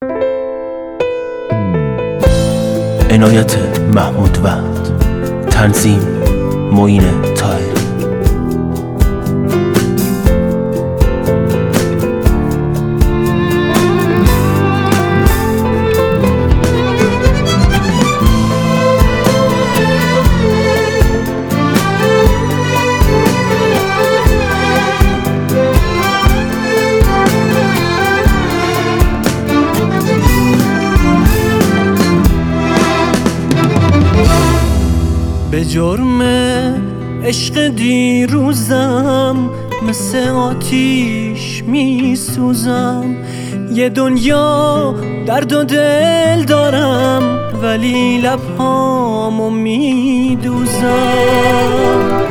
عنایت محمود وحد، تنظیم معین طاهری. به جرم عشق دیروزم مثل آتیش می سوزم. یه دنیا درد و دل دارم ولی لبهامو می دوزم.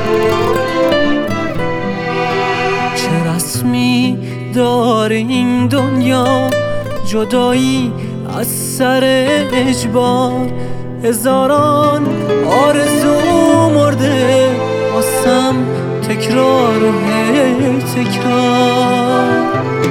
چه رسمی داره این دنیا، جدایی از سر اجبار. هزاران آرزو مرده واسم، تکرار و هی تکرار.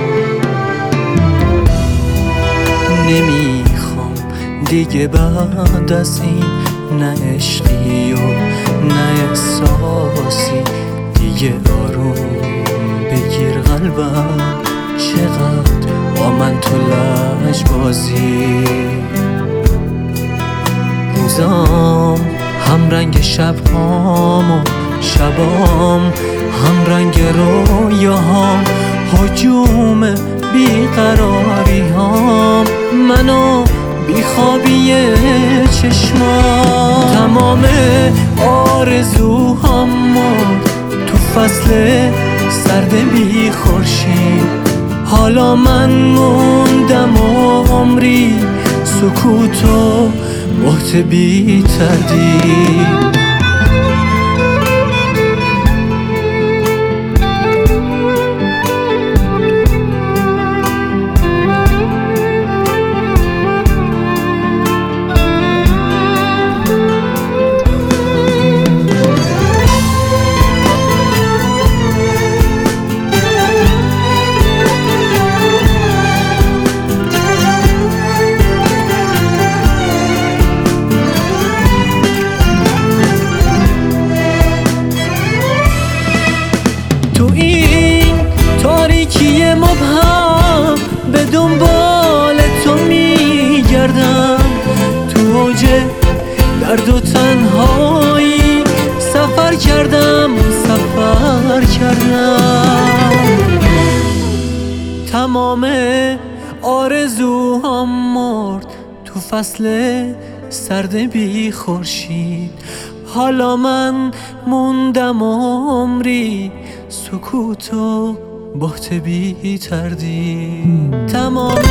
نمیخوام دیگه بعد از این، نه عشقی و نه احساسی. دیگه آروم بگیر قلبم، چقدر با من تو لجبازی. روزام هم رنگ شبهام و شبام هم رنگ رویاهام. هجوم بیقراری هام منو بیخوابی چشمام. تمام آرزوهام مرد تو فصل سرد بی خورشید. حالا من موندم و عمری سکوت و بهت بی تردید. تو این تاریکی مبهم به دنبال تو میگردم. تو اوج درد و تنهایی سفر کردم. تمام آرزوهام مرد تو فصل سرد بی خورشید. حالا من موندم عمری سکوت و بهت بی تردید. تمام